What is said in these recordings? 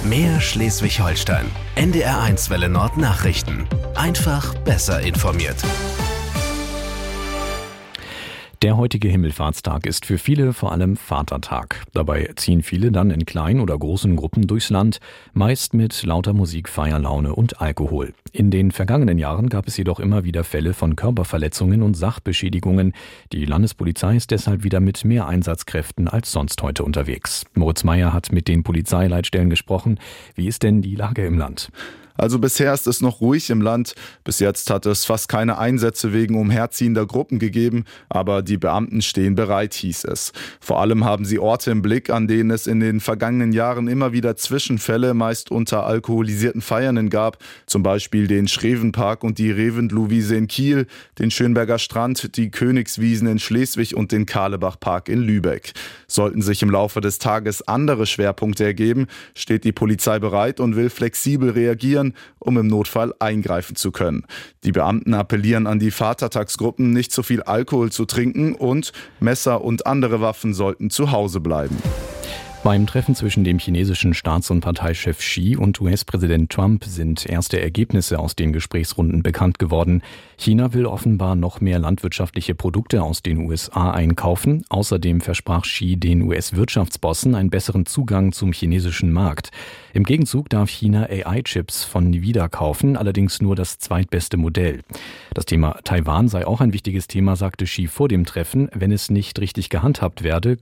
Mehr Schleswig-Holstein. NDR1 Welle Nord Nachrichten. Einfach besser informiert. Der heutige Himmelfahrtstag ist für viele vor allem Vatertag. Dabei ziehen viele dann in kleinen oder großen Gruppen durchs Land, meist mit lauter Musik, Feierlaune und Alkohol. In den vergangenen Jahren gab es jedoch immer wieder Fälle von Körperverletzungen und Sachbeschädigungen. Die Landespolizei ist deshalb wieder mit mehr Einsatzkräften als sonst heute unterwegs. Moritz Meyer hat mit den Polizeileitstellen gesprochen. Wie ist denn die Lage im Land? Also bisher ist es noch ruhig im Land. Bis jetzt hat es fast keine Einsätze wegen umherziehender Gruppen gegeben, aber die Beamten stehen bereit, hieß es. Vor allem haben sie Orte im Blick, an denen es in den vergangenen Jahren immer wieder Zwischenfälle, meist unter alkoholisierten Feiernden gab. Zum Beispiel den Schrevenpark und die Reventlow-Wiese in Kiel, den Schönberger Strand, die Königswiesen in Schleswig und den Karlebach-Park in Lübeck. Sollten sich im Laufe des Tages andere Schwerpunkte ergeben, steht die Polizei bereit und will flexibel reagieren, um im Notfall eingreifen zu können. Die Beamten appellieren an die Vatertagsgruppen, nicht zu viel Alkohol zu trinken und Messer und andere Waffen sollten zu Hause bleiben. Beim Treffen zwischen dem chinesischen Staats- und Parteichef Xi und US-Präsident Trump sind erste Ergebnisse aus den Gesprächsrunden bekannt geworden. China will offenbar noch mehr landwirtschaftliche Produkte aus den USA einkaufen. Außerdem versprach Xi den US-Wirtschaftsbossen einen besseren Zugang zum chinesischen Markt. Im Gegenzug darf China AI-Chips von Nvidia kaufen, allerdings nur das zweitbeste Modell. Das Thema Taiwan sei auch ein wichtiges Thema, sagte Xi vor dem Treffen. Wenn es richtig gehandhabt werde,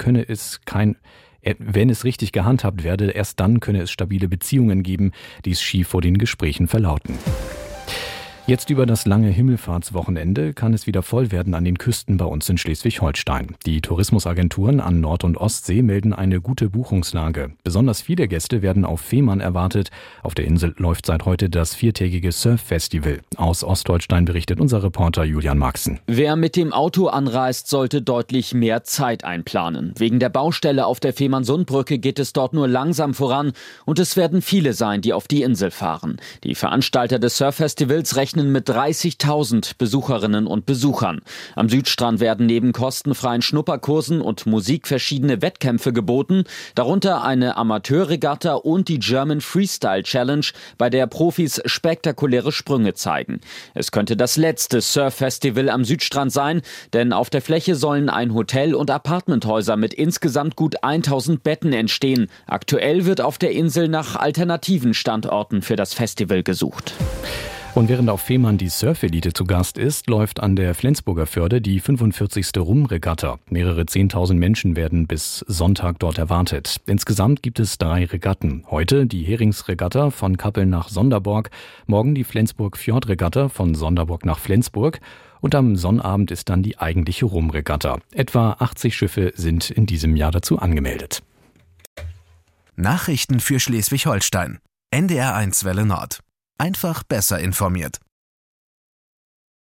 erst dann könne es stabile Beziehungen geben, ließ Xi vor den Gesprächen verlauten. Jetzt über das lange Himmelfahrtswochenende kann es wieder voll werden an den Küsten bei uns in Schleswig-Holstein. Die Tourismusagenturen an Nord- und Ostsee melden eine gute Buchungslage. Besonders viele Gäste werden auf Fehmarn erwartet. Auf der Insel läuft seit heute das 4-tägige Surf-Festival. Aus Ostholstein berichtet unser Reporter Julian Maxen. Wer mit dem Auto anreist, sollte deutlich mehr Zeit einplanen. Wegen der Baustelle auf der Fehmarnsundbrücke geht es dort nur langsam voran und es werden viele sein, die auf die Insel fahren. Die Veranstalter des Surf-Festivals rechnen mit 30.000 Besucherinnen und Besuchern. Am Südstrand werden neben kostenfreien Schnupperkursen und Musik verschiedene Wettkämpfe geboten, darunter eine Amateurregatta und die German Freestyle Challenge, bei der Profis spektakuläre Sprünge zeigen. Es könnte das letzte Surf-Festival am Südstrand sein, denn auf der Fläche sollen ein Hotel und Apartmenthäuser mit insgesamt gut 1.000 Betten entstehen. Aktuell wird auf der Insel nach alternativen Standorten für das Festival gesucht. Und während auf Fehmarn die Surfelite zu Gast ist, läuft an der Flensburger Förde die 45. Rumregatta. Mehrere 10.000 Menschen werden bis Sonntag dort erwartet. Insgesamt gibt es 3 Regatten. Heute die Heringsregatta von Kappel nach Sonderborg, morgen die Flensburg-Fjordregatta von Sonderborg nach Flensburg und am Sonnabend ist dann die eigentliche Rumregatta. Etwa 80 Schiffe sind in diesem Jahr dazu angemeldet. Nachrichten für Schleswig-Holstein. NDR1 Welle Nord. Einfach besser informiert.